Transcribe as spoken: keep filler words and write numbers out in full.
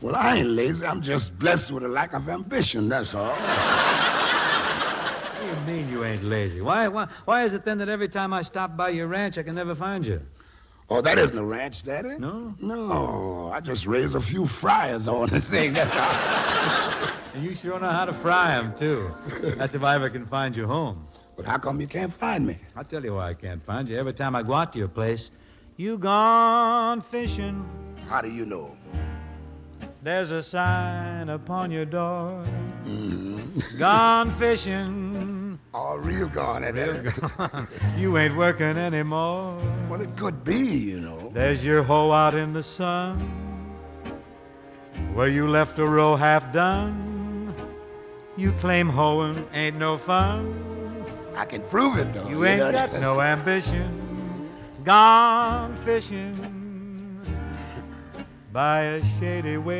Well, I ain't lazy. I'm just blessed with a lack of ambition, that's all. What do you mean you ain't lazy? Why, why, why is it then that every time I stop by your ranch, I can never find you? Oh, that isn't a ranch, Daddy. No? No, I just raised a few fryers on the thing, that's all. And you sure know how to fry 'em, too. That's if I ever can find you home. But how come you can't find me? I'll tell you why I can't find you. Every time I go out to your place, you gone fishing. How do you know? There's a sign upon your door. Mm-hmm. Gone fishing. All real gone, eh, Real Daddy? gone. You ain't working anymore. Well, it could be, you know. There's your hoe out in the sun, where you left a row half done. You claim hoeing ain't no fun. I can prove it, though. You ain't know? got no ambition. Gone fishing by a shady way.